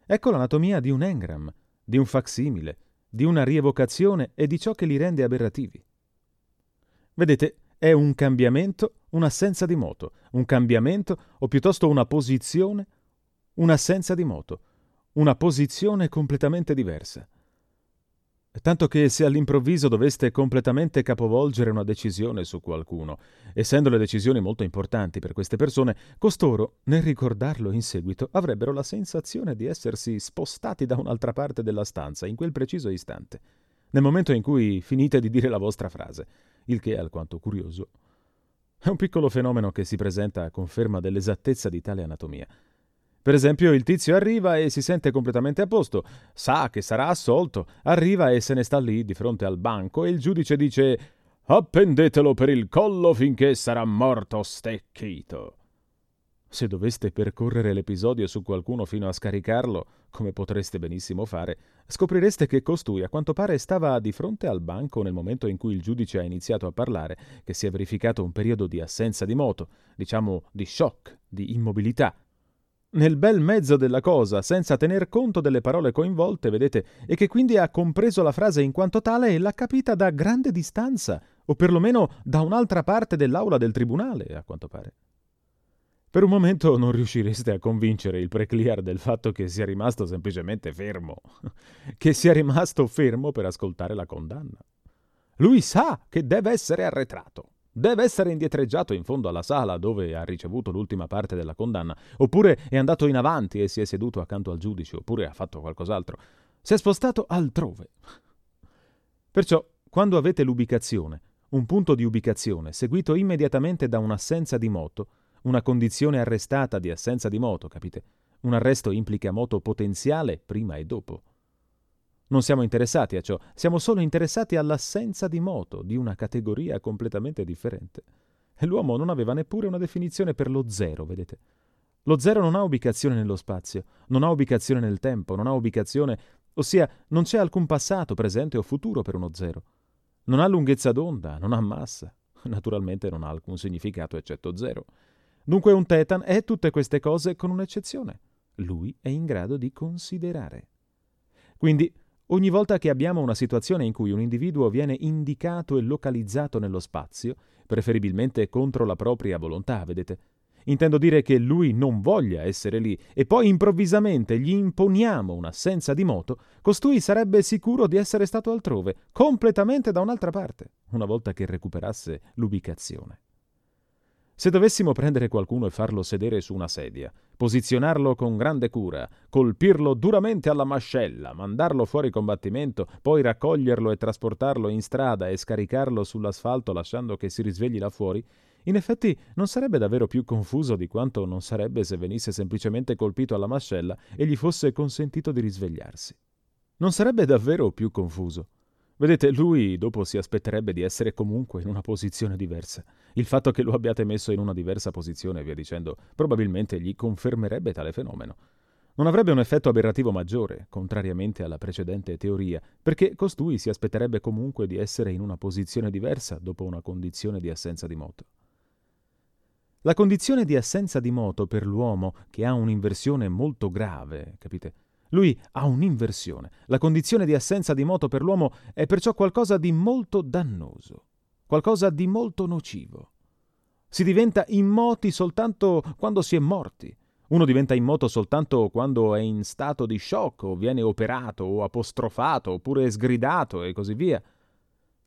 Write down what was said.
Ecco l'anatomia di un engram, di un facsimile, di una rievocazione e di ciò che li rende aberrativi. Vedete, è un cambiamento, un'assenza di moto, un cambiamento o piuttosto una posizione, un'assenza di moto, una posizione completamente diversa. Tanto che se all'improvviso doveste completamente capovolgere una decisione su qualcuno, essendo le decisioni molto importanti per queste persone, costoro, nel ricordarlo in seguito, avrebbero la sensazione di essersi spostati da un'altra parte della stanza in quel preciso istante, nel momento in cui finite di dire la vostra frase, il che è alquanto curioso. È un piccolo fenomeno che si presenta a conferma dell'esattezza di tale anatomia. Per esempio, il tizio arriva e si sente completamente a posto, sa che sarà assolto, arriva e se ne sta lì di fronte al banco e il giudice dice «Appendetelo per il collo finché sarà morto stecchito». Se doveste percorrere l'episodio su qualcuno fino a scaricarlo, come potreste benissimo fare, scoprireste che costui a quanto pare stava di fronte al banco nel momento in cui il giudice ha iniziato a parlare, che si è verificato un periodo di assenza di moto, diciamo di shock, di immobilità. Nel bel mezzo della cosa, senza tener conto delle parole coinvolte, vedete, e che quindi ha compreso la frase in quanto tale e l'ha capita da grande distanza, o perlomeno da un'altra parte dell'aula del tribunale, a quanto pare. Per un momento non riuscireste a convincere il precliar del fatto che sia rimasto semplicemente fermo, che sia rimasto fermo per ascoltare la condanna. Lui sa che deve essere arretrato. Deve essere indietreggiato in fondo alla sala dove ha ricevuto l'ultima parte della condanna, oppure è andato in avanti e si è seduto accanto al giudice, oppure ha fatto qualcos'altro. Si è spostato altrove. Perciò, quando avete l'ubicazione, un punto di ubicazione seguito immediatamente da un'assenza di moto, una condizione arrestata di assenza di moto, capite? Un arresto implica moto potenziale prima e dopo. Non siamo interessati a ciò, siamo solo interessati all'assenza di moto, di una categoria completamente differente. E l'uomo non aveva neppure una definizione per lo zero, vedete? Lo zero non ha ubicazione nello spazio, non ha ubicazione nel tempo, non ha ubicazione, ossia non c'è alcun passato, presente o futuro per uno zero. Non ha lunghezza d'onda, non ha massa, naturalmente non ha alcun significato eccetto zero. Dunque un tetan è tutte queste cose con un'eccezione. Lui è in grado di considerare. Quindi, ogni volta che abbiamo una situazione in cui un individuo viene indicato e localizzato nello spazio, preferibilmente contro la propria volontà, vedete? Intendo dire che lui non voglia essere lì e poi improvvisamente gli imponiamo un'assenza di moto, costui sarebbe sicuro di essere stato altrove, completamente da un'altra parte, una volta che recuperasse l'ubicazione. Se dovessimo prendere qualcuno e farlo sedere su una sedia, posizionarlo con grande cura, colpirlo duramente alla mascella, mandarlo fuori combattimento, poi raccoglierlo e trasportarlo in strada e scaricarlo sull'asfalto lasciando che si risvegli là fuori, in effetti non sarebbe davvero più confuso di quanto non sarebbe se venisse semplicemente colpito alla mascella e gli fosse consentito di risvegliarsi. Non sarebbe davvero più confuso. Vedete, lui dopo si aspetterebbe di essere comunque in una posizione diversa. Il fatto che lo abbiate messo in una diversa posizione, via dicendo, probabilmente gli confermerebbe tale fenomeno. Non avrebbe un effetto aberrativo maggiore, contrariamente alla precedente teoria, perché costui si aspetterebbe comunque di essere in una posizione diversa dopo una condizione di assenza di moto. La condizione di assenza di moto per l'uomo, che ha un'inversione molto grave, capite? Lui ha un'inversione. La condizione di assenza di moto per l'uomo è perciò qualcosa di molto dannoso, qualcosa di molto nocivo. Si diventa immoti soltanto quando si è morti. Uno diventa immoto soltanto quando è in stato di shock o viene operato o apostrofato oppure sgridato e così via.